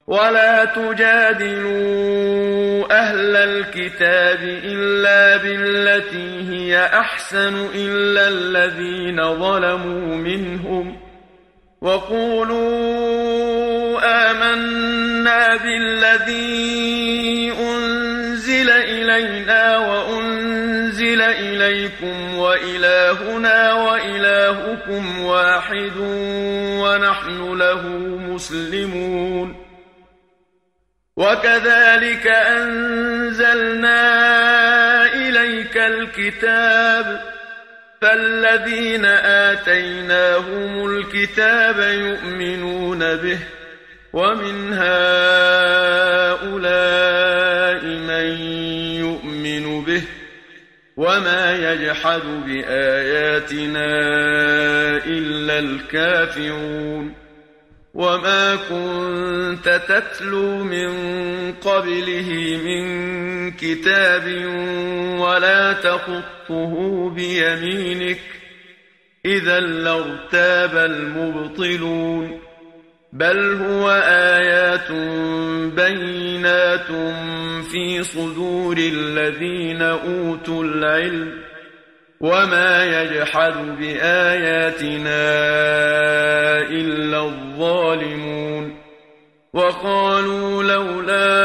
ولا تجادلوا أهل الكتاب إلا بالتي هي أحسن إلا الذين ظلموا منهم وقولوا آمنا بالذي أنزل إلينا وأنزل إليكم وإلهنا وإلهكم واحد ونحن له مسلمون وكذلك أنزلنا إليك الكتاب فالذين آتيناهم الكتاب يؤمنون به ومن هؤلاء من يؤمن به وما يجحد بآياتنا إلا الكافرون وما كنت تتلو من قبله من كتاب ولا تخطه بيمينك إذا لارتاب المبطلون بل هو آيات بينات في صدور الذين أوتوا العلم وما يجحد بآياتنا إلا الظالمون وقالوا لولا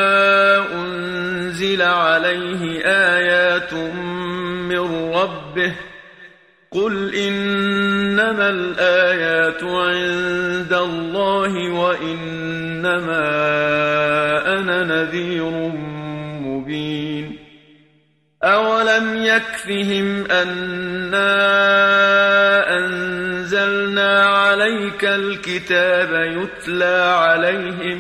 أنزل عليه آيات من ربه قل إنما الآيات عند الله وإنما أنا نذير مبين أولم يكفهم أنا أنزلنا عليك الكتاب يتلى عليهم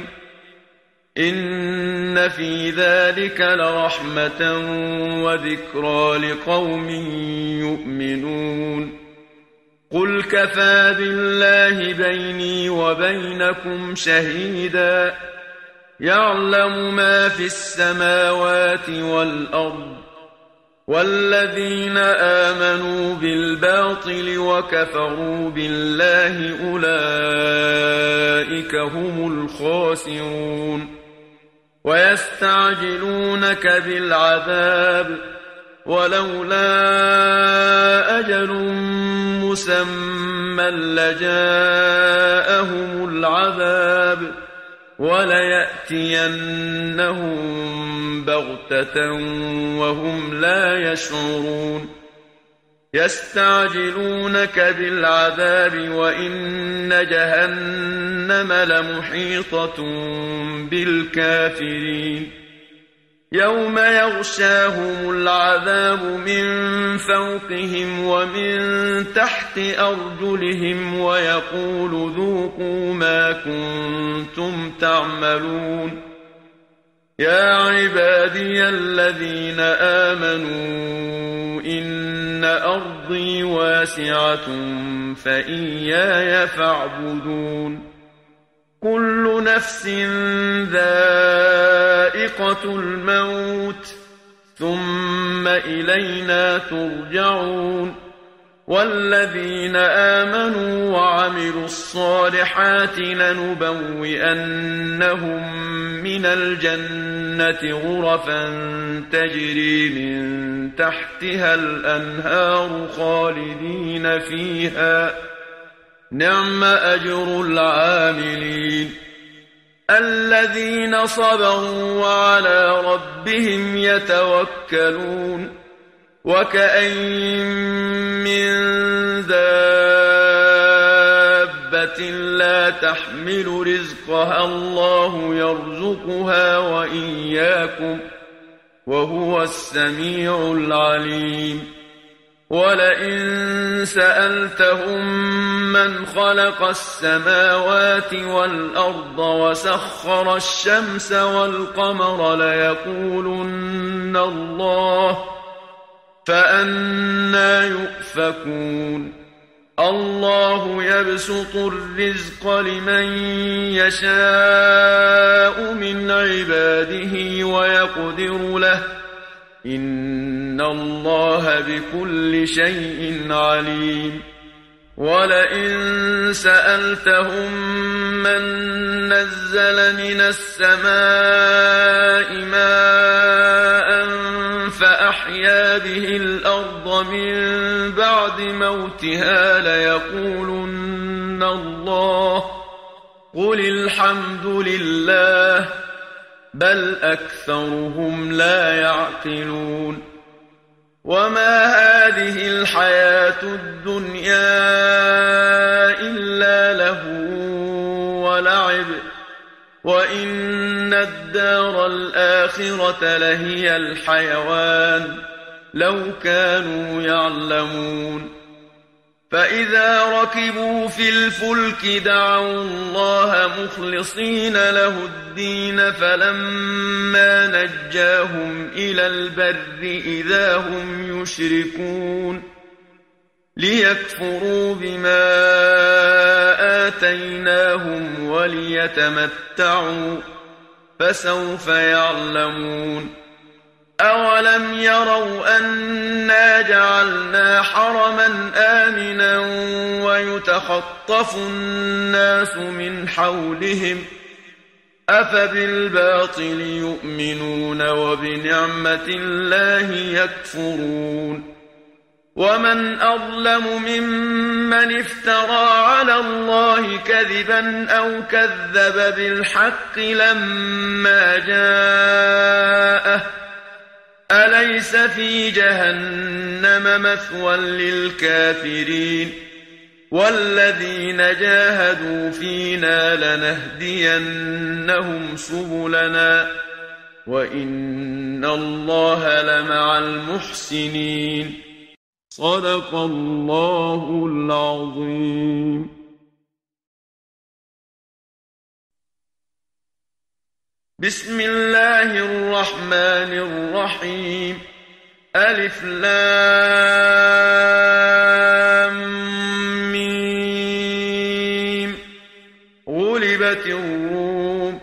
إن في ذلك لرحمة وذكرى لقوم يؤمنون قل كفى بالله بيني وبينكم شهيدا يعلم ما في السماوات والأرض والذين آمنوا بالباطل وكفروا بالله أولئك هم الخاسرون ويستعجلونك بالعذاب ولولا أجل مسمى لجاءهم العذاب وليأتينهم بغتة وهم لا يشعرون يستعجلونك بالعذاب وإن جهنم لمحيطة بالكافرين يوم يغشاهم العذاب من فوقهم ومن تحت أرجلهم ويقول ذوقوا ما كنتم تعملون يا عبادي الذين آمنوا إن أرضي واسعة فإياي فاعبدون كل نفس ذائقة الموت ثم إلينا ترجعون والذين آمنوا وعملوا الصالحات لنبوئنهم من الجنة غرفا تجري من تحتها الأنهار خالدين فيها نعم أجر العاملين الذين صبروا وعلى ربهم يتوكلون وكأين من دابة لا تحمل رزقها الله يرزقها وإياكم وهو السميع العليم ولئن سألتهم من خلق السماوات والأرض وسخر الشمس والقمر ليقولن الله فأنى يؤفكون الله يبسط الرزق لمن يشاء من عباده ويقدر له إن الله بكل شيء عليم ولئن سألتهم من نزل من السماء ماء فأحيا به الأرض من بعد موتها ليقولن الله قل الحمد لله بل أكثرهم لا يعقلون وما هذه الحياة الدنيا إلا لهو ولعب وإن الدار الآخرة لهي الحيوان لو كانوا يعلمون فإذا ركبوا في الفلك دعوا الله مخلصين له الدين فلما نجاهم إلى البر إذا هم يشركون ليكفروا بما آتيناهم وليتمتعوا فسوف يعلمون أولم يروا أنا جعلنا حرما آمنا ويتخطف الناس من حولهم أفبالباطل يؤمنون وبنعمة الله يكفرون ومن أظلم ممن افترى على الله كذبا أو كذب بالحق لما جاءه أليس في جهنم مثوى للكافرين والذين جاهدوا فينا لنهدينهم سبلنا وإن الله لمع المحسنين صدق الله العظيم. بسم الله الرحمن الرحيم. ألف لام ميم. غلبت الروم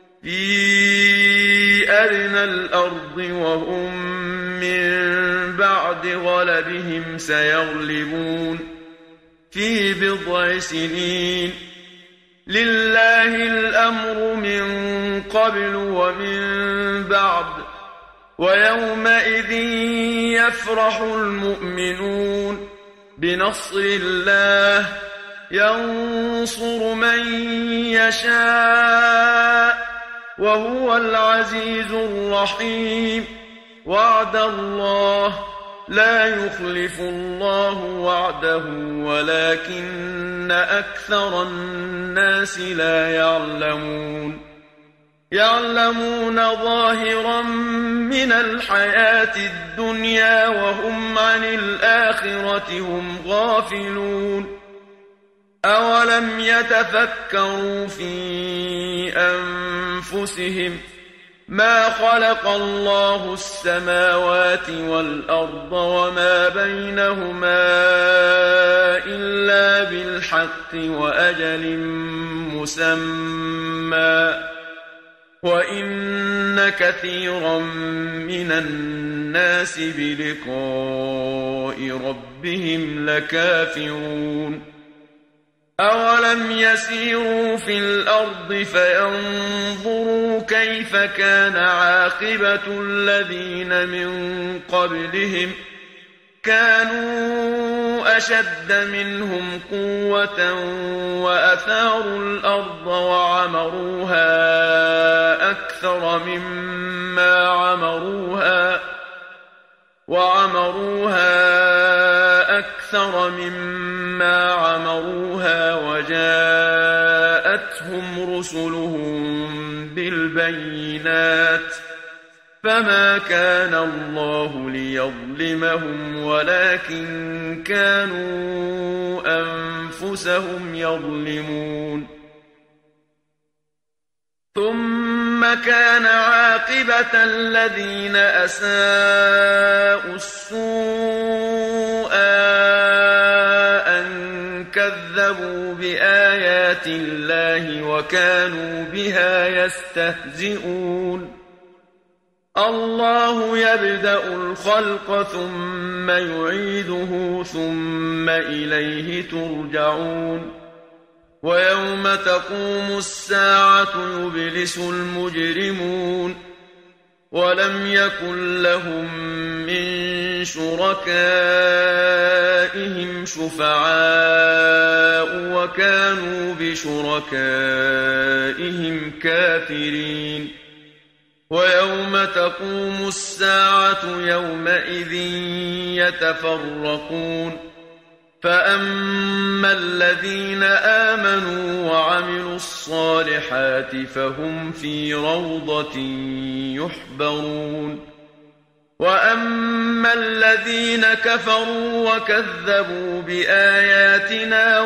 في أدنى الأرض وهم من بعد غلبهم سيغلبون في بضع سنين لله الأمر من قبل ومن بعد ويومئذ يفرح المؤمنون بنصر الله ينصر من يشاء وهو العزيز الرحيم وعد الله لا يخلف الله وعده ولكن أكثر الناس لا يعلمون يعلمون ظاهرا من الحياة الدنيا وهم عن الآخرة هم غافلون أولم يتفكروا في أنفسهم ما خلق الله السماوات والأرض وما بينهما إلا بالحق وأجل مسمى وإن كثيرا من الناس بلقاء ربهم لكافرون أولم يسيروا في الأرض فينظروا كيف كان عاقبة الذين من قبلهم كانوا أشد منهم قوة وأثاروا الأرض وعمروها أكثر مما عمروها وجاءتهم رسلهم بالبينات فما كان الله ليظلمهم ولكن كانوا أنفسهم يظلمون ثم كان عاقبة الذين أساءوا السوء أن كذبوا بآيات الله وكانوا بها يستهزئون الله يبدأ الخلق ثم يعيده ثم إليه ترجعون ويوم تقوم الساعة يبلس المجرمون ولم يكن لهم من شركائهم شفعاء وكانوا بشركائهم كافرين ويوم تقوم الساعة يومئذ يتفرقون فأما الذين آمنوا وعملوا الصالحات فهم في روضة يحبرون وأما الذين كفروا وكذبوا بآياتنا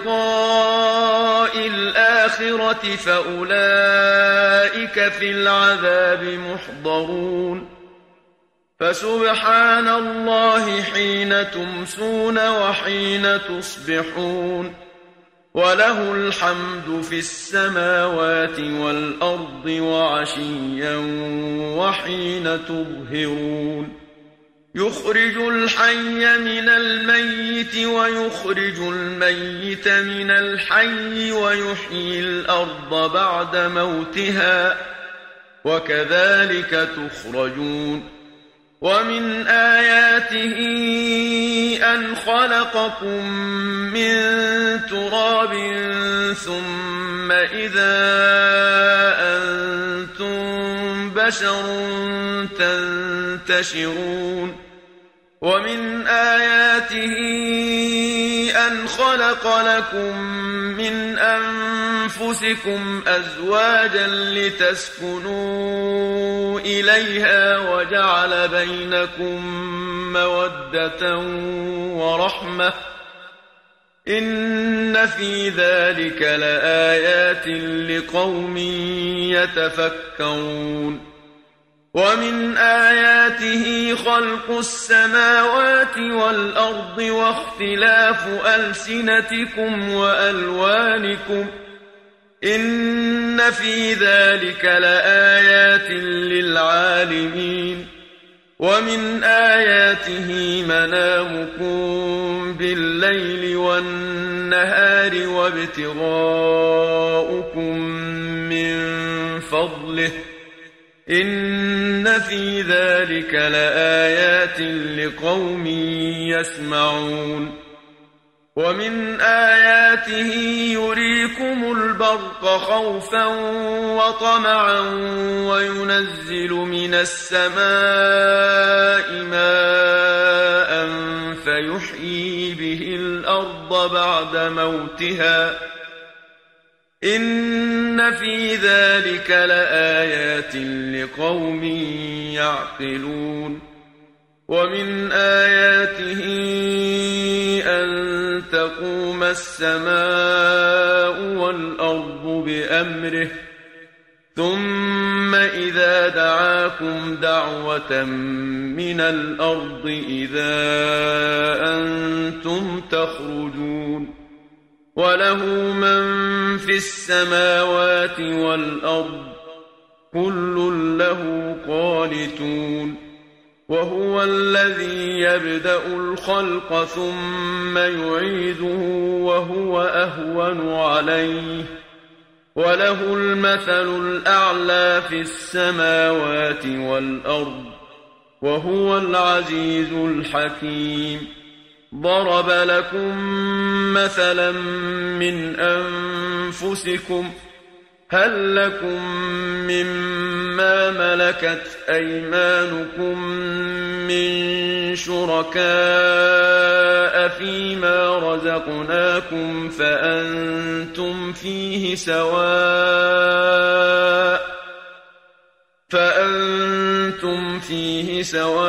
ولقاء الآخرة فأولئك في العذاب محضرون فسبحان الله حين تمسون وحين تصبحون وله الحمد في السماوات والأرض وعشيا وحين تظهرون يخرج الحي من الميت ويخرج الميت من الحي ويحيي الأرض بعد موتها وكذلك تخرجون ومن آياته أن خلقكم من تراب ثم إذا أنتم بشر تنتشرون ومن آياته أن خلق لكم من أنفسكم أزواجا لتسكنوا إليها وجعل بينكم مودة ورحمة إن في ذلك لآيات لقوم يتفكرون ومن آياته خلق السماوات والأرض واختلاف ألسنتكم وألوانكم إن في ذلك لآيات للعالمين ومن آياته منامكم بالليل والنهار وابتغاؤكم من فضله إن في ذلك لآيات لقوم يسمعون ومن آياته يريكم البرق خوفا وطمعا وينزل من السماء ماء فيحيي به الأرض بعد موتها إن في ذلك لآيات لقوم يعقلون ومن آياته أن تقوم السماء والأرض بأمره ثم إذا دعاكم دعوة من الأرض إذا أنتم تخرجون وله من في السماوات والأرض كل له قانتون وهو الذي يبدأ الخلق ثم يعيده وهو أهون عليه وله المثل الأعلى في السماوات والأرض وهو العزيز الحكيم ضرب لكم مثلا من أنفسكم هل لكم مما ملكت أيمانكم من شركاء فيما رزقناكم فأنتم فيه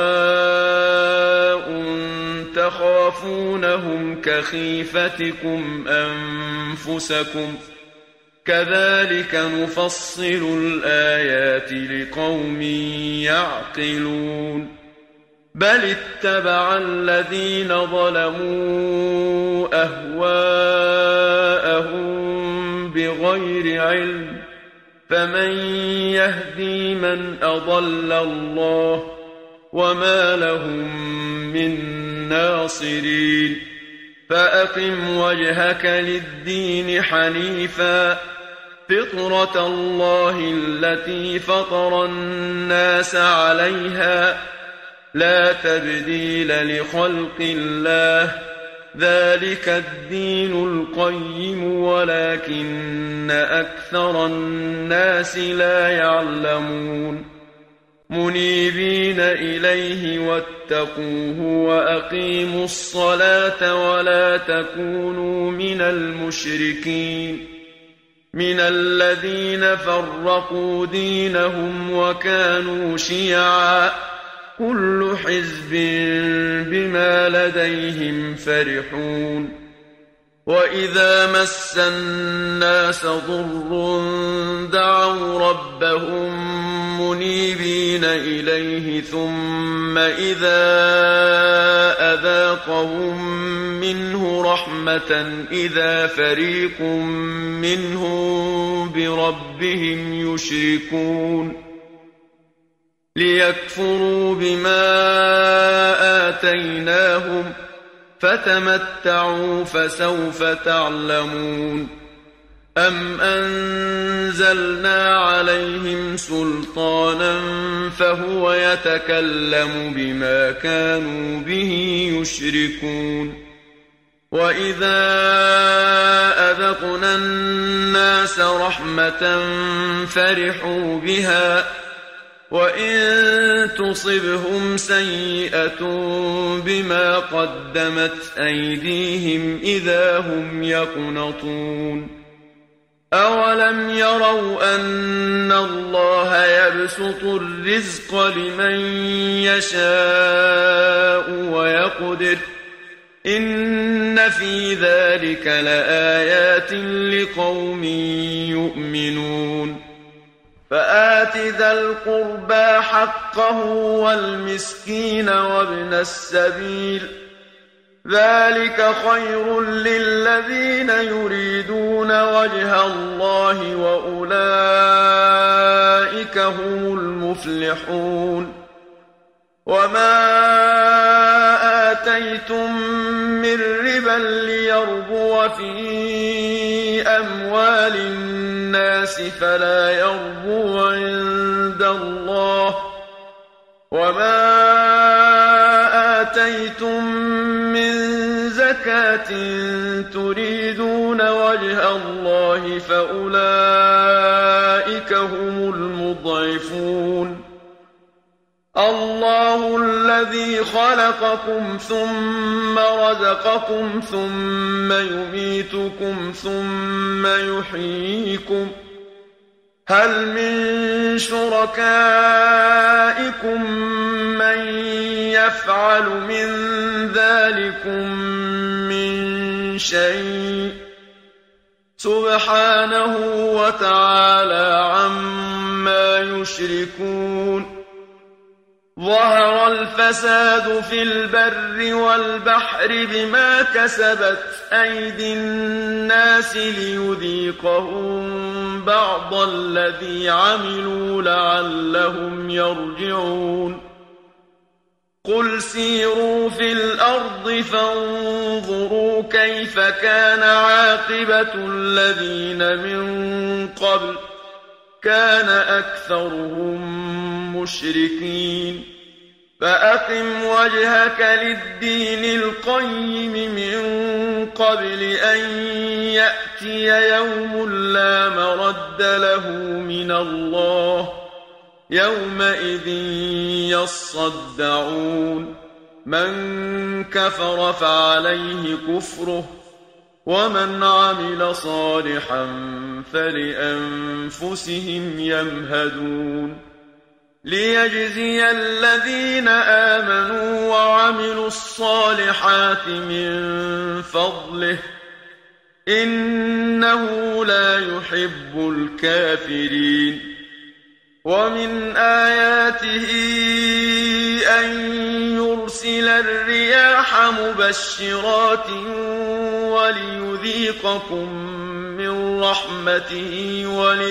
سواء تخافونهم كخيفتكم أنفسكم كذلك نفصل الآيات لقوم يعقلون بل اتبع الذين ظلموا أهواءهم بغير علم فمن يهدي من أضل الله وما لهم من ناصرين فأقم وجهك للدين حنيفا فطرة الله التي فطر الناس عليها لا تبديل لخلق الله ذلك الدين القيم ولكن أكثر الناس لا يعلمون منيبين إليه واتقوه وأقيموا الصلاة ولا تكونوا من المشركين من الذين فرقوا دينهم وكانوا شيعا كل حزب بما لديهم فرحون وإذا مس الناس ضر دعوا ربهم منيبين إليه ثم إذا أذاقهم منه رحمة إذا فريق منهم بربهم يشركون ليكفروا بما آتيناهم فتمتعوا فسوف تعلمون أم أنزلنا عليهم سلطانا فهو يتكلم بما كانوا به يشركون وإذا أذقنا الناس رحمة فرحوا بها وإن تصبهم سيئة بما قدمت أيديهم إذا هم يقنطون أولم يروا أن الله يبسط الرزق لمن يشاء ويقدر إن في ذلك لآيات لقوم يؤمنون فآت ذا القربى حقه والمسكين وابن السبيل ذلك خير للذين يريدون وجه الله وأولئك هم المفلحون وما آتيتم من ربا ليربو في أموال الناس فلا يربو عند الله وما آتيتم من زكاة تريدون وجه الله فأولئك هم المضعفون الله الذي خلقكم ثم رزقكم ثم يميتكم ثم يحييكم هل من شركائكم من يفعل من ذلكم من شيء سبحانه وتعالى عما يشركون ظهر الفساد في البر والبحر بما كسبت أيدي الناس ليذيقهم بعض الذي عملوا لعلهم يرجعون قل سيروا في الأرض فانظروا كيف كان عاقبة الذين من قبل كان أكثرهم مشركين فأقم وجهك للدين القيم من قبل أن يأتي يوم لا مرد له من الله يومئذ يصدعون من كفر فعليه كفره ومن عمل صالحا فلأنفسهم يمهدون ليجزي الذين آمنوا وعملوا الصالحات من فضله إنه لا يحب الكافرين ومن آياته أن يرسل الرياح مبشرات وليذيقكم من رحمته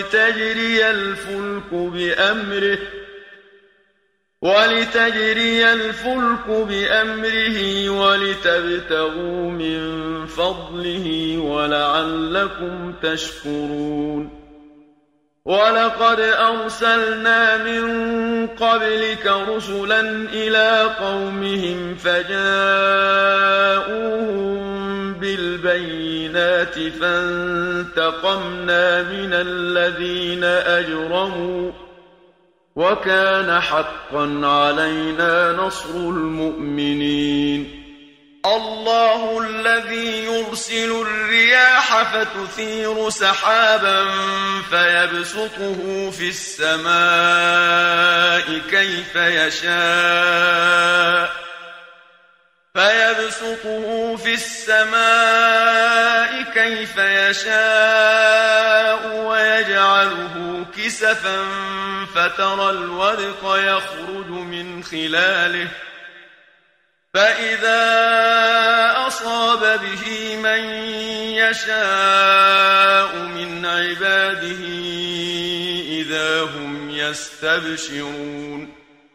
ولتجري الفلك بأمره ولتبتغوا من فضله ولعلكم تشكرون ولقد أرسلنا من قبلك رسلا إلى قومهم فجاءوهم بالبينات فانتقمنا من الذين أجرموا وكان حقا علينا نصر المؤمنين الله الذي يرسل الرياح فتثير سحابا فيبسطه في السماء كيف يشاء ويجعله كسفا فترى الودق يخرج من خلاله فإذا أصاب به من يشاء من عباده إذا هم يستبشرون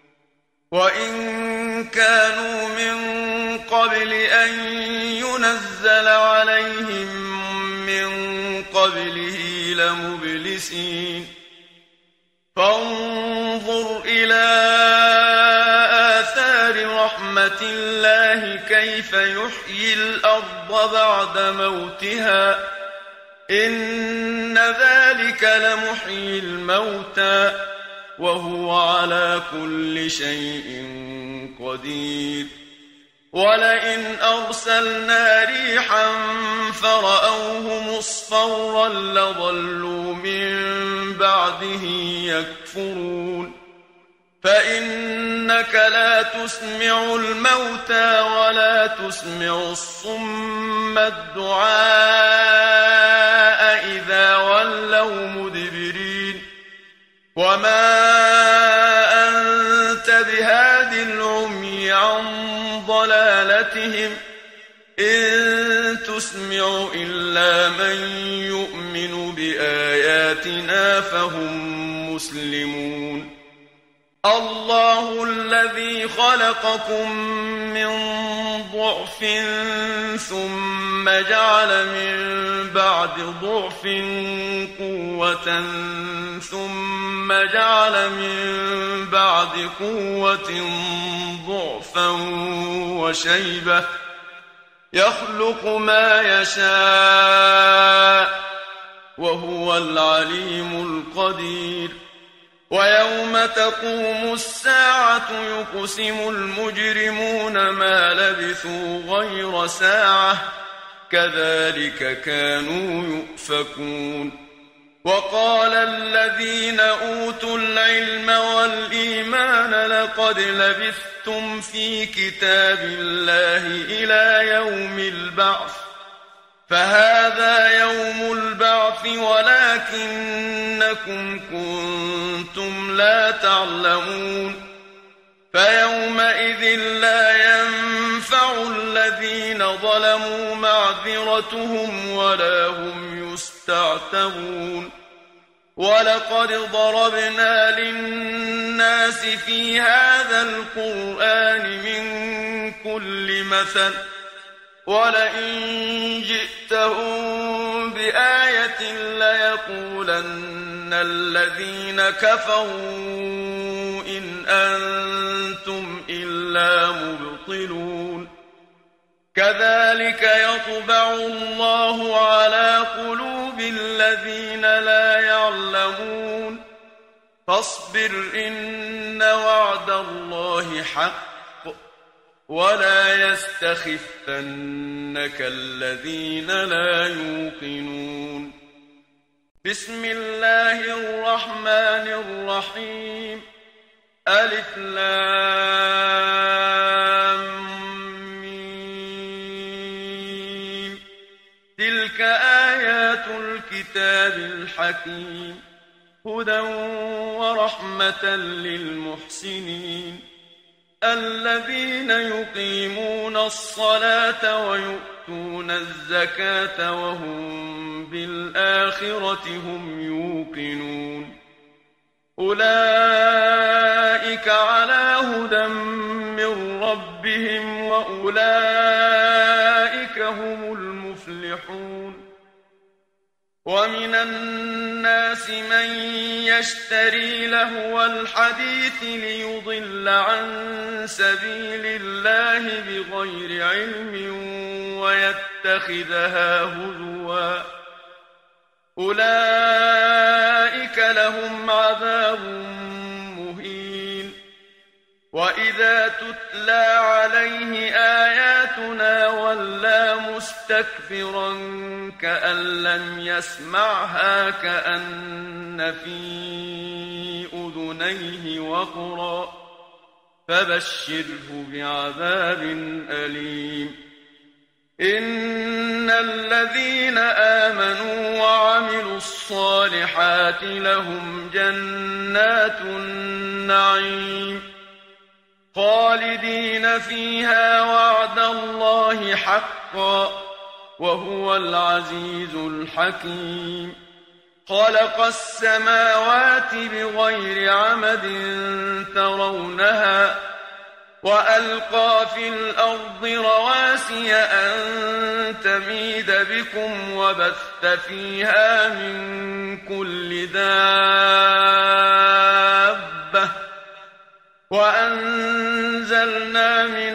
وإن كانوا من قبل أن ينزل عليهم من قبله لمبلسين فانظر إلى آثار رحمة الله كيف يحيي الأرض بعد موتها إن ذلك لمحيي الموتى وهو على كل شيء قدير ولئن أرسلنا ريحا فرأوه مصفرا لظلوا من بعده يكفرون فإنك لا تسمع الموتى ولا تسمع الصم الدعاء إذا ولوا مدبرين وما أنت بهاد العمي عن ضلالتهم إن تسمع إلا من يؤمن بآياتنا فهم مسلمون الله الذي خلقكم من ضعف ثم جعل من بعد ضعف قوة ثم جعل من بعد قوة ضعفا وشيبة يخلق ما يشاء وهو العليم القدير ويوم تقوم الساعة يقسم المجرمون ما لبثوا غير ساعة كذلك كانوا يؤفكون وقال الذين أوتوا العلم والإيمان لقد لبثتم في كتاب الله إلى يوم البعث فهذا يوم البعث ولكنكم كنتم لا تعلمون فيومئذ لا ينفع الذين ظلموا معذرتهم ولا هم يستعتبون ولقد ضربنا للناس في هذا القرآن من كل مثل ولئن جئتهم بآية ليقولن الذين كفروا إن أنتم إلا مبطلون كذلك يطبع الله على قلوب الذين لا يعلمون فاصبر إن وعد الله حق ولا يستخفنك الذين لا يوقنون بسم الله الرحمن الرحيم ألف لام ميم تلك آيات الكتاب الحكيم هدى ورحمة للمحسنين الذين يقيمون الصلاة ويؤتون الزكاة وهم بالآخرة هم يوقنون أولئك على هدى من ربهم وأولئك هم المفلحون ومن الناس من يشتري لهو الحديث ليضل عن سبيل الله بغير علم ويتخذها هزوا أولئك لهم عذاب مهين وإذا تتلى عليه آياتنا ولى مستكبرا كأن لم يسمعها كأن في أذنيه وقرا فبشره بعذاب أليم إن الذين آمنوا وعملوا الصالحات لهم جنات النعيم خالدين فيها وعد الله حقا وهو العزيز الحكيم خلق السماوات بغير عمد ترونها وألقى في الأرض رواسي أن تميد بكم وبث فيها من كل دابة وأنزلنا من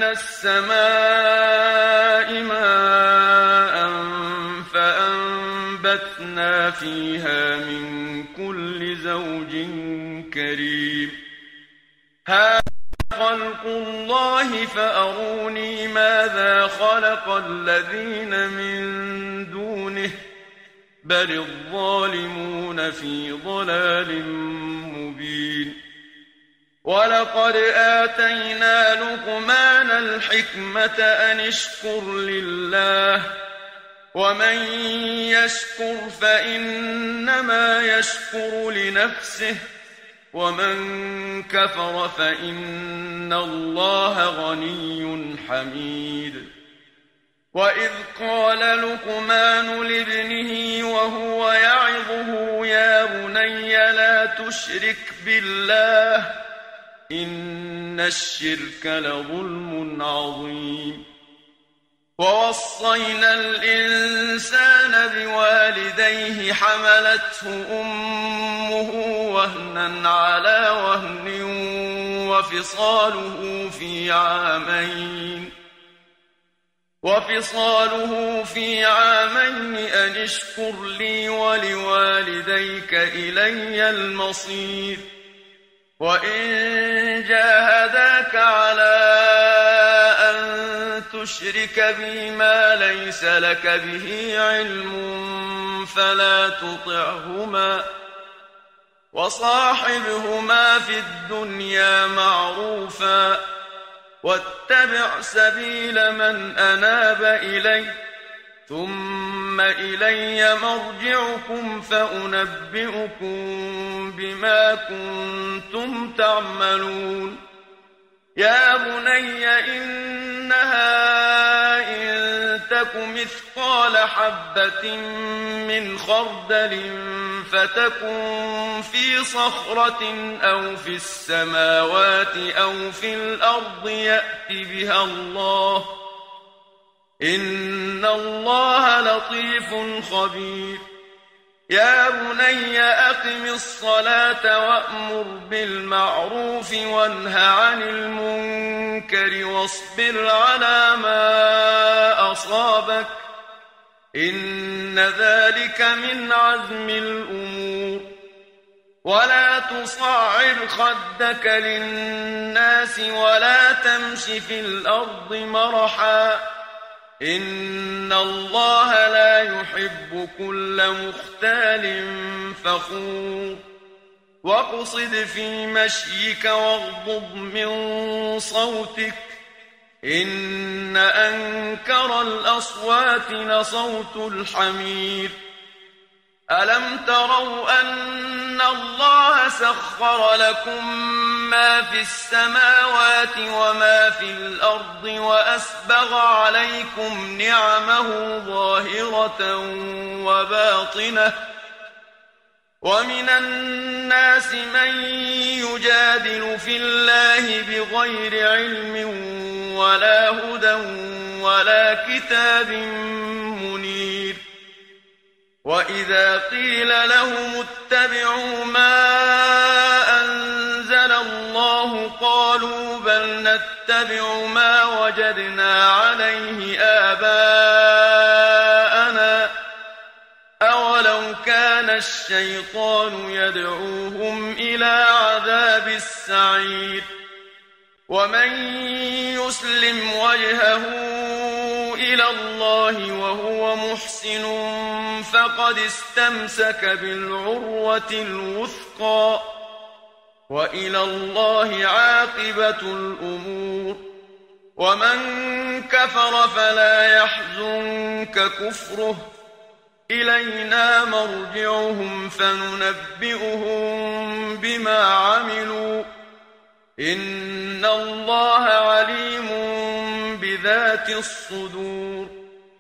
السماء ماء فأنبتنا فيها من كل زوج كريم هذا خلق الله فأروني ماذا خلق الذين من دونه بل الظالمون في ضلال مبين ولقد آتينا لقمان الحكمة أن اشكر لله ومن يشكر فإنما يشكر لنفسه ومن كفر فإن الله غني حميد وإذ قال لقمان لابنه وهو يعظه يا بني لا تشرك بالله إن الشرك لظلم عظيم ووصينا الإنسان بوالديه حملته أمه وهنا على وهن وفصاله في عامين أن اشكر لي ولوالديك إلي المصير وإن جاهداك على أن تشرك بي ما ليس لك به علم فلا تطعهما وصاحبهما في الدنيا معروفا واتبع سبيل من أناب إلي ثم إلي مرجعكم فأنبئكم بما كنتم تعملون يا بني إنها إن تك مثقال حبة من خردل فتكن في صخرة أو في السماوات أو في الأرض يأت بها الله إن الله لطيف خبير يا بني أقم الصلاة وأمر بالمعروف وانه عن المنكر واصبر على ما أصابك إن ذلك من عزم الأمور ولا تصعر خدك للناس ولا تمش في الأرض مرحا إن الله لا يحب كل مختال فخور واقصد في مشيك واغضض من صوتك إن أنكر الأصوات لصوت الحمير ألم تروا أن الله سخر لكم ما في السماوات وما في الأرض وأسبغ عليكم نعمه ظاهرة وباطنة ومن الناس من يجادل في الله بغير علم ولا هدى ولا كتاب منير وإذا قيل لهم اتبعوا ما أنزل الله قالوا بل نتبع ما وجدنا عليه آباءنا أولو كان الشيطان يدعوهم إلى عذاب السعير ومن يسلم وجهه إلى الله وهو محسن فقد استمسك بالعروة الوثقى وإلى الله عاقبة الأمور ومن كفر فلا يحزنك كفره إلينا مرجعهم فننبئهم بما عملوا إن الله عليم بذات الصدور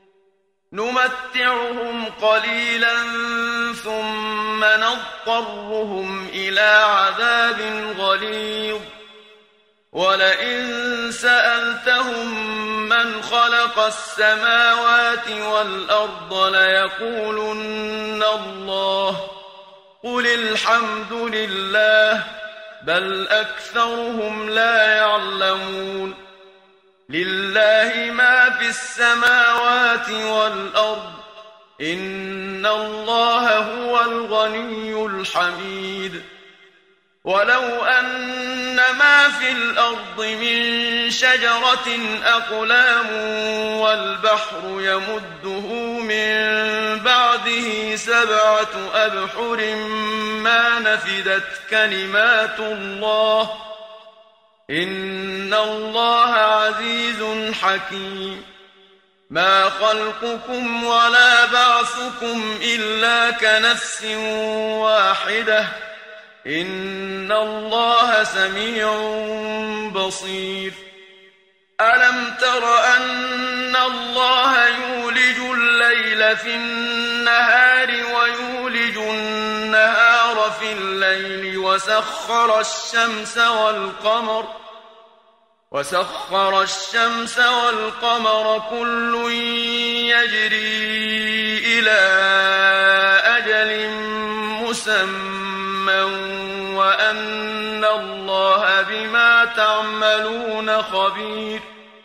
نمتعهم قليلا ثم نضطرهم إلى عذاب غليظ ولئن سألتهم من خلق السماوات والأرض ليقولن الله قل الحمد لله بل أكثرهم لا يعلمون لله ما في السماوات والأرض إن الله هو الغني الحميد ولو أن ما في الأرض من شجرة أقلام والبحر يمده من بعده 7 أبحر ما نفدت كلمات الله إن الله عزيز حكيم ما خلقكم ولا بعثكم إلا كنفس واحدة إن الله سميع بصير ألم تر أن الله يولج الليل في النهار ويولج النهار في الليل وسخر الشمس والقمر كل يجري إلى أجل مسمى وأن الله بما تعملون خبير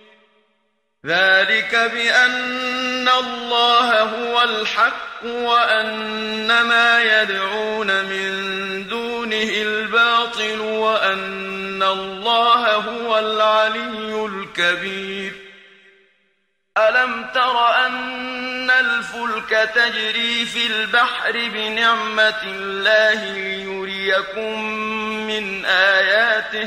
ذلك بأن الله هو الحق وأن ما يدعون من دونه الباطل وأن الله هو العلي الكبير ألم تر أن الفلك تجري في البحر بنعمة الله ليريكم من آياته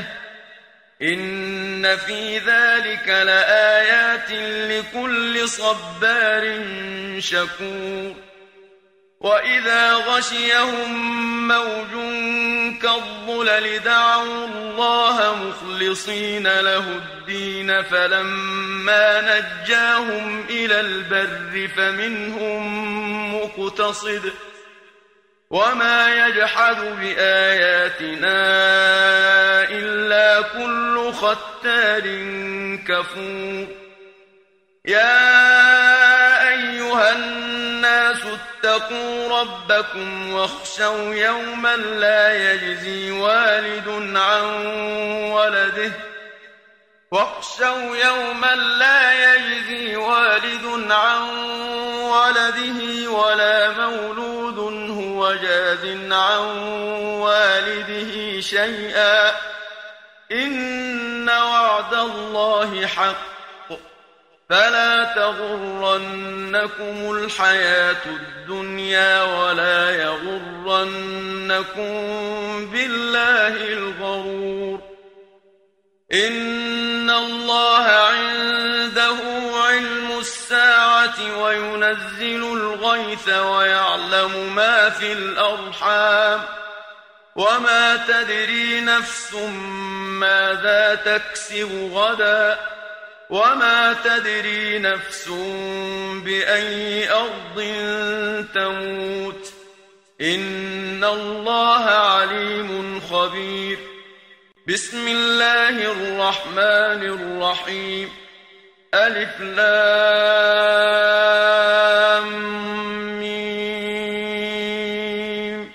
إن في ذلك لآيات لكل صبار شكور وإذا غشيهم موج كالظلل دعوا الله مخلصين له الدين فلما نجاهم إلى البر فمنهم مقتصد وما يجحد بآياتنا إلا كل ختار كفور يا أيها الناس اتقوا ربكم واخشوا يوما لا يجزي والد عن ولده ولا مولود هو جاز عن والده شيئا إن وعد الله حق فلا تغرنكم الحياة الدنيا ولا يغرنكم بالله الغرور إن الله عنده علم الساعة وينزل وينزل الغيث ويعلم ما في الأرحام وما تدري نفس ماذا تكسب غدا وما تدري نفس بأي أرض تموت إن الله عليم خبير. بسم الله الرحمن الرحيم. ألف لام ميم.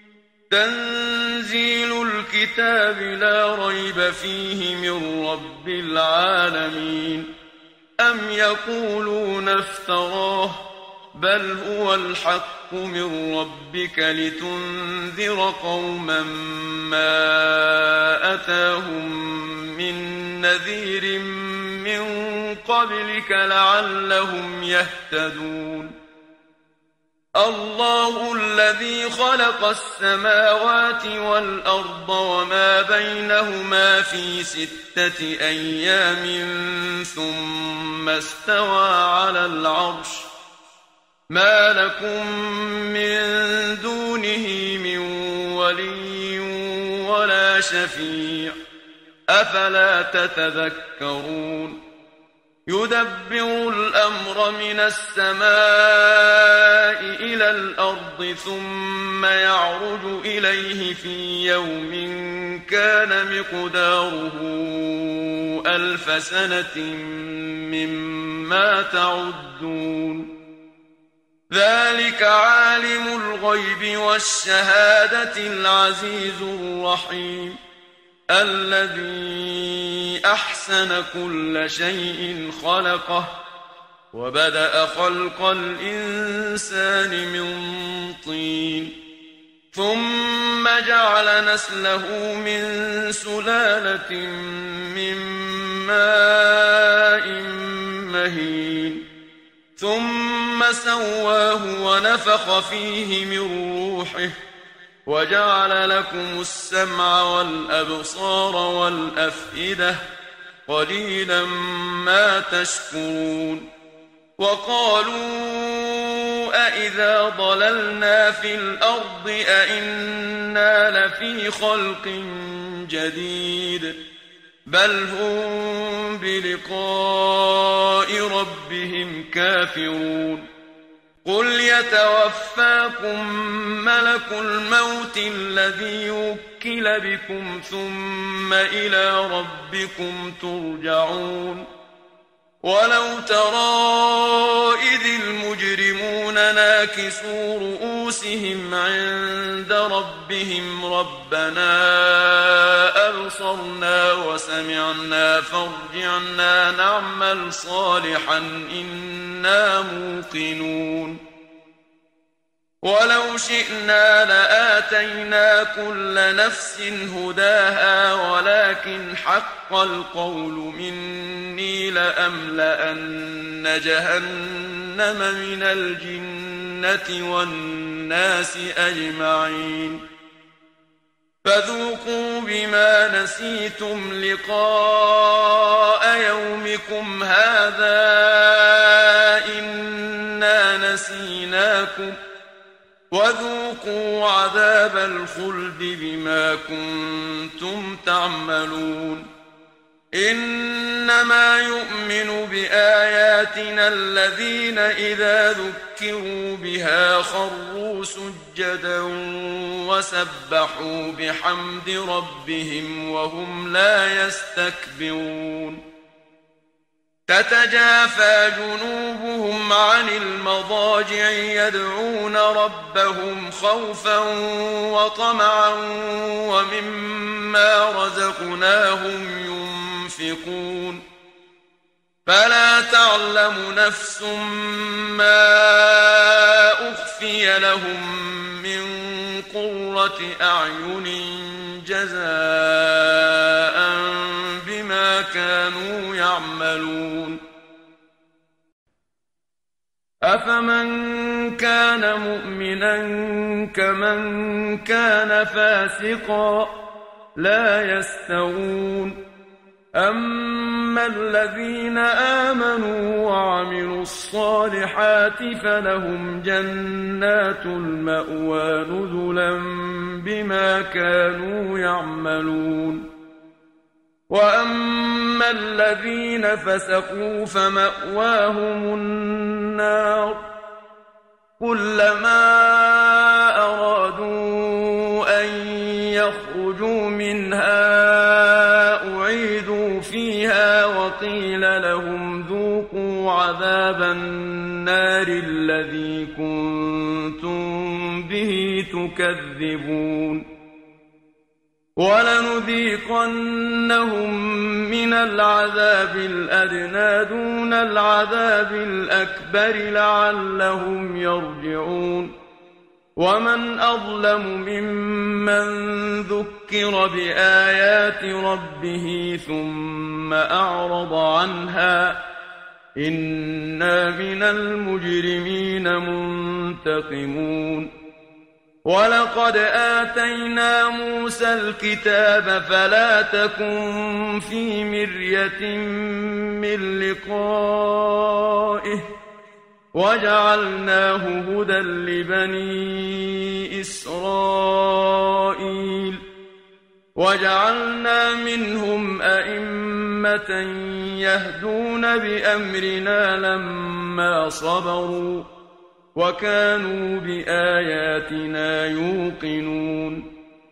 تنزيل الكتاب لا ريب فيه من رب العالمين. أم يقولون افتراه بل هو الحق من ربك لتنذر قوما ما أتاهم من نذير من قبلك لعلهم يهتدون. الله الذي خلق السماوات والأرض وما بينهما في 6 أيام ثم استوى على العرش ما لكم من دونه من ولي ولا شفيع أفلا تتذكرون. يدبر الأمر من السماء إلى الأرض ثم يعرج إليه في يوم كان مقداره 1000 سنة مما تعدون. ذلك عالم الغيب والشهادة العزيز الرحيم الذي أحسن كل شيء خلقه وبدأ خلق الإنسان من طين ثم جعل نسله من سلالة من ماء مهين ثم سواه ونفخ فيه من روحه وجعل لكم السمع والأبصار والأفئدة قليلا ما تشكرون. وقالوا أإذا ضللنا في الأرض أإنا لفي خلق جديد بل هم بلقاء ربهم كافرون. قل يتوفاكم ملك الموت الذي وكل بكم ثم إلى ربكم ترجعون. ولو ترى إذ المجرمون ناكسوا رؤوسهم عند ربهم ربنا أبصرنا وسمعنا فارجعنا نعمل صالحا إنا موقنون. ولو شئنا لآتينا كل نفس هداها ولكن حق القول مني لأملأن جهنم من الجنة والناس أجمعين. فذوقوا بما نسيتم لقاء يومكم هذا إنا نسيناكم وذوقوا عذاب الخلد بما كنتم تعملون. إنما يؤمن بآياتنا الذين إذا ذكروا بها خروا سجدا وسبحوا بحمد ربهم وهم لا يستكبرون. تتجافى جنوبهم عن المضاجع يدعون ربهم خوفا وطمعا ومما رزقناهم ينفقون. فلا تعلم نفس ما أخفي لهم من قرة أعين جزاء بما كانوا يعملون. أفمن كان مؤمنا كمن كان فاسقا لا يستوون. أما الذين آمنوا وعملوا الصالحات فلهم جنات المأوى نزلا بما كانوا يعملون وأما الذين فسقوا فمأواهم النار كلما أرادوا أن يخرجوا منها أعيدوا فيها وقيل لهم ذوقوا عذاب النار الذي كنتم به تكذبون ولنذيقنهم من العذاب الأدنى دون العذاب الأكبر لعلهم يرجعون ومن أظلم ممن ذكر بآيات ربه ثم أعرض عنها إنا من المجرمين منتقمون ولقد آتينا موسى الكتاب فلا تكن في مرية من لقائه وجعلناه هدى لبني إسرائيل وجعلنا منهم أئمة يهدون بأمرنا لما صبروا وكانوا بآياتنا يوقنون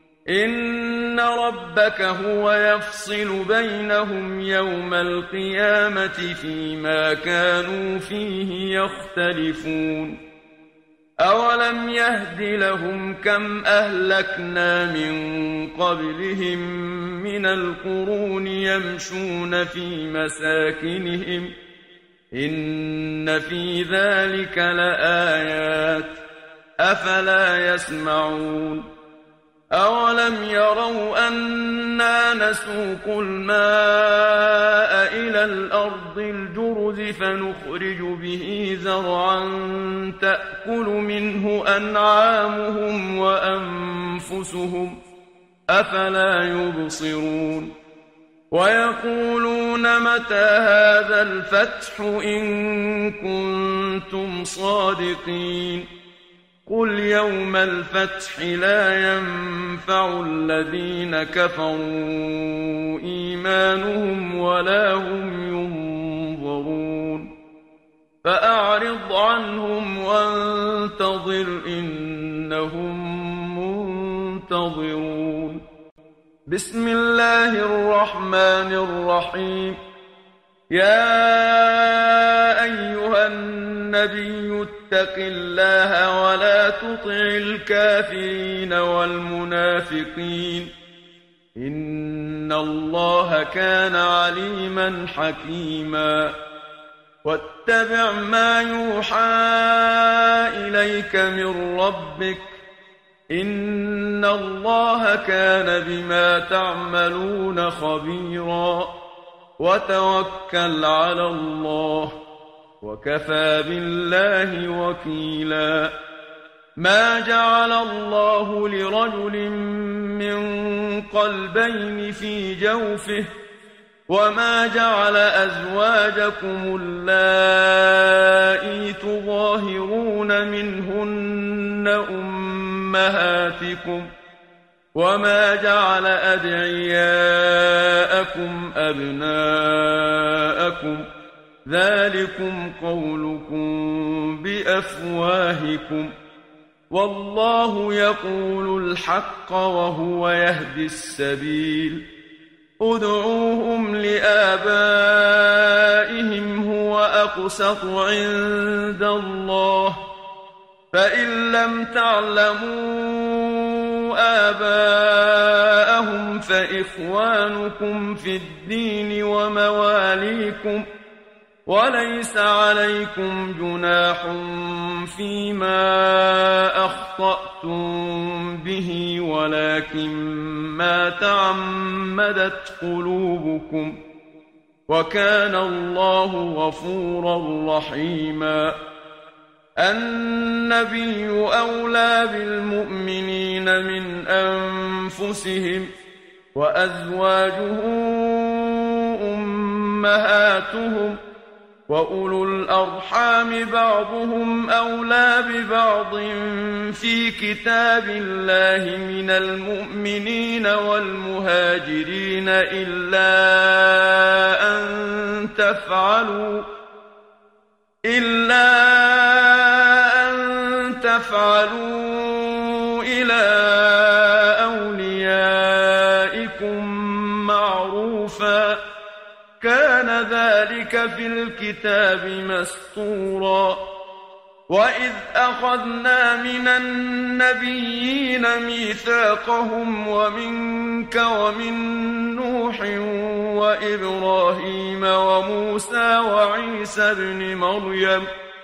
إن ربك هو يفصل بينهم يوم القيامة فيما كانوا فيه يختلفون أولم يهد لهم كم أهلكنا من قبلهم من القرون يمشون في مساكنهم إن في ذلك لآيات أفلا يسمعون أولم يروا أنا نسوق الماء إلى الأرض الجرز فنخرج به زرعا تأكل منه أنعامهم وأنفسهم أفلا يبصرون ويقولون متى هذا الفتح إن كنتم صادقين قل يوم الفتح لا ينفع الذين كفروا إيمانهم ولا هم ينظرون فأعرض عنهم وانتظر إنهم منتظرون بسم الله الرحمن الرحيم يا أيها النبي اتق الله ولا تطع الكافرين والمنافقين إن الله كان عليما حكيما واتبع ما يوحى إليك من ربك إن الله كان بما تعملون خبيرا وتوكل على الله وكفى بالله وكيلا ما جعل الله لرجل من قلبين في جوفه وما جعل أزواجكم اللائي تظاهرون منهن أمهاتكم وما جعل أدعياءكم أبناءكم ذلكم قولكم بأفواهكم والله يقول الحق وهو يهدي السبيل ادعوهم لآبائهم هو أقسط عند الله فإن لم تعلموا آباءهم فإخوانكم في الدين ومواليكم وليس عليكم جناح فيما أخطأتم به ولكن ما تعمدت قلوبكم وكان الله غفورا رحيما النبي أولى بالمؤمنين من أنفسهم وأزواجه أمهاتهم وأولو الأرحام بعضهم أولى ببعض في كتاب الله من المؤمنين والمهاجرين إلا أن تفعلوا إلى أوليائكم معروفا كان ذلك في الكتاب مسطورا وإذ أخذنا من النبيين ميثاقهم ومنك ومن نوح وإبراهيم وموسى وعيسى ابن مريم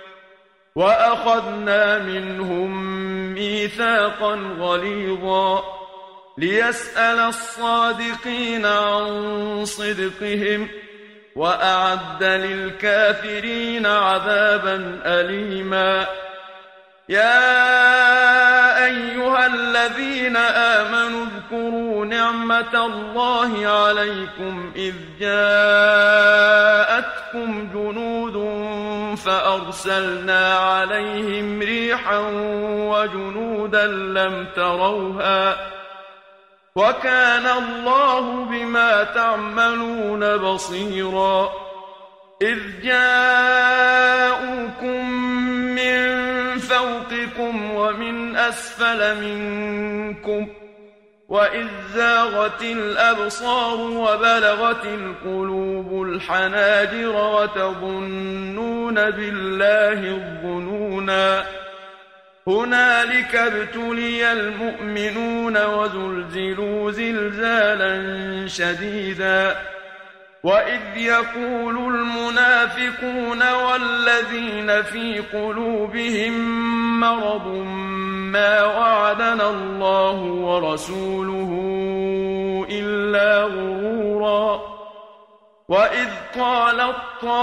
وأخذنا منهم ميثاقا غليظا ليسأل الصادقين عن صدقهم وأعد للكافرين عذابا أليما يا أيها الذين آمنوا اذكروا نعمة الله عليكم إذ جاءتكم جنود فأرسلنا عليهم ريحا وجنودا لم تروها وكان الله بما تعملون بصيرا إذ جاءوكم من فوقكم ومن أسفل منكم وإذ زاغت الأبصار وبلغت القلوب الحناجر وتظنون بالله الظنونا هنالك ابتلي المؤمنون وزلزلوا زلزالا شديدا وإذ يقول المنافقون والذين في قلوبهم مرض ما وعدنا الله ورسوله إلا غرورا وإذ قالت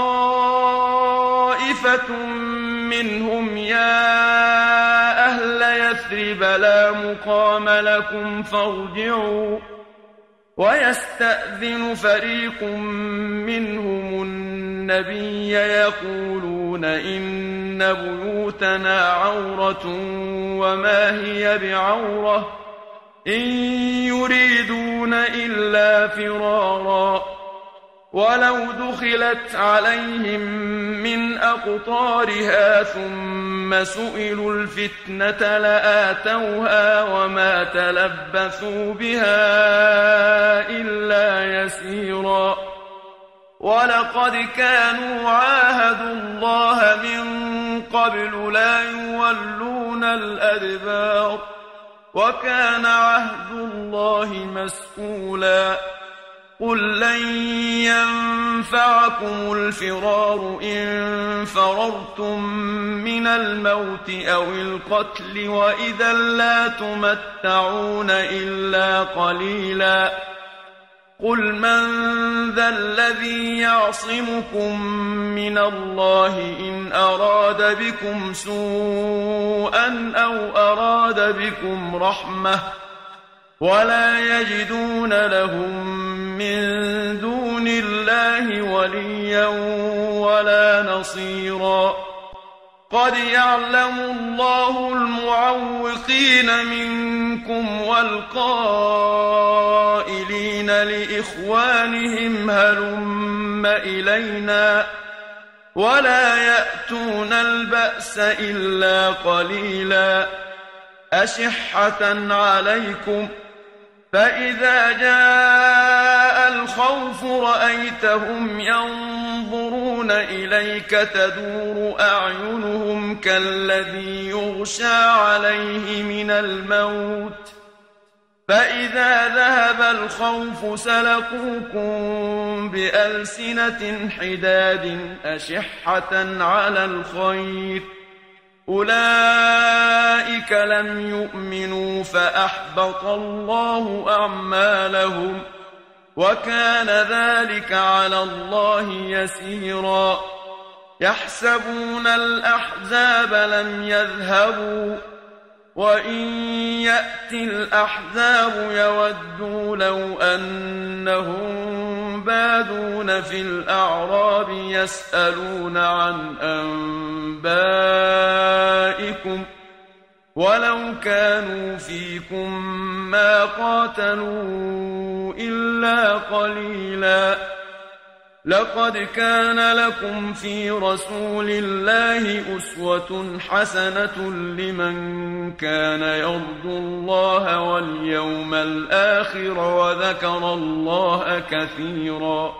طائفة منهم يا أهل يثرب لا مقام لكم فارجعوا ويستأذن فريق منهم النبي يقولون إن بيوتنا عورة وما هي بعورة إن يريدون إلا فرارا ولو دخلت عليهم من أقطارها ثم سئلوا الفتنة لآتوها وما تلبثوا بها إلا يسيرا ولقد كانوا عاهدوا الله من قبل لا يولون الأدبار وكان عهد الله مسئولا قل لن ينفعكم الفرار إن فررتم من الموت أو القتل وإذا لا تمتعون إلا قليلا قل من ذا الذي يعصمكم من الله إن أراد بكم سوءا أو أراد بكم رحمة ولا يجدون لهم من دون الله وليا ولا نصيرا قد يعلم الله المعوقين منكم والقائلين لإخوانهم هلم إلينا ولا يأتون البأس إلا قليلا أشحة عليكم فإذا جاء الخوف رأيتهم ينظرون إليك تدور أعينهم كالذي يغشى عليه من الموت فإذا ذهب الخوف سلقوكم بألسنة حداد أشحة على الخير أولئك لم يؤمنوا فأحبط الله أعمالهم وكان ذلك على الله يسيرا يحسبون الأحزاب لم يذهبوا وإن يأتي الأحزاب يودوا لو أنهم بادون ينادون في الأعراب يسألون عن أنبائكم ولو كانوا فيكم ما قاتلوا إلا قليلا لقد كان لكم في رسول الله أسوة حسنة لمن كان يرجو الله واليوم الآخر وذكر الله كثيرا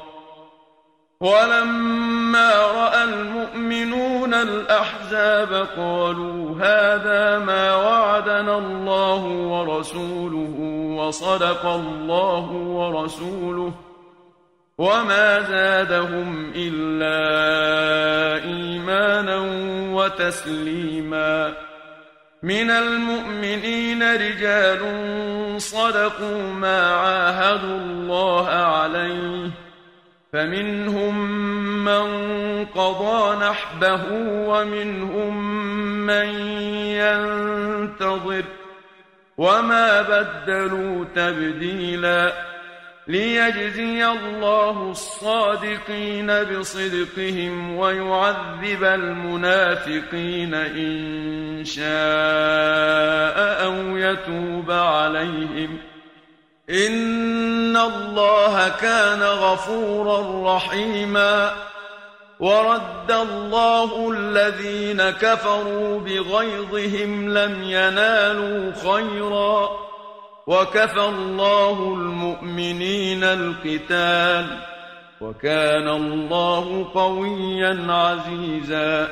ولما رأى المؤمنون الأحزاب قالوا هذا ما وعدنا الله ورسوله وصدق الله ورسوله وما زادهم إلا إيمانا وتسليما من المؤمنين رجال صدقوا ما عاهدوا الله عليه فمنهم من قضى نحبه ومنهم من ينتظر وما بدلوا تبديلا ليجزي الله الصادقين بصدقهم ويعذب المنافقين إن شاء أو يتوب عليهم إن الله كان غفورا رحيما ورد الله الذين كفروا بغيظهم لم ينالوا خيرا وكفى الله المؤمنين القتال وكان الله قويا عزيزا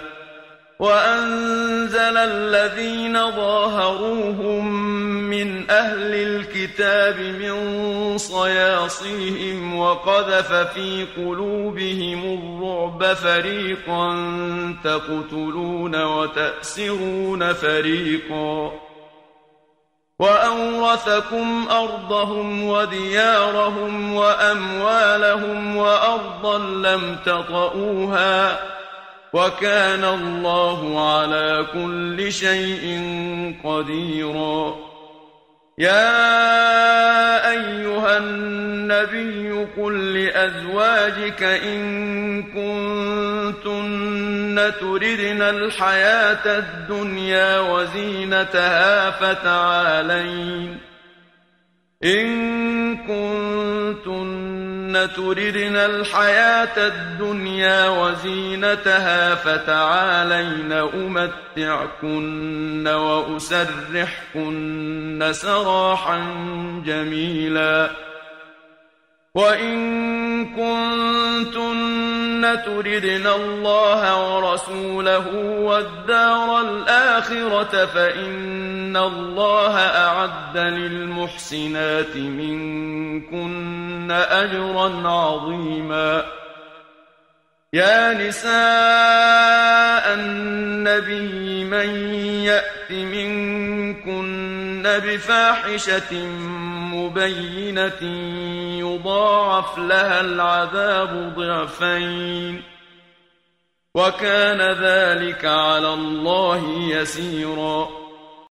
وأنزل الذين ظاهروهم من أهل الكتاب من صياصيهم وقذف في قلوبهم الرعب فريقا تقتلون وتأسرون فريقا وأورثكم أرضهم وديارهم وأموالهم وأرضا لم تطئوها وكان الله على كل شيء قديرا يا أيها النبي قل لأزواجك إن كنتن تردن الحياة الدنيا وزينتها فتعالين تردن الحياة الدنيا وزينتها فتعالين أمتعكن وأسرحكن سراحا جميلا وإن كنتن تردن الله ورسوله والدار الآخرة فإن الله أعد للمحسنات منكن أجرا عظيما يا نساء النبي من يأت منكن بفاحشة مبينة يضاعف لها العذاب ضعفين وكان ذلك على الله يسيرا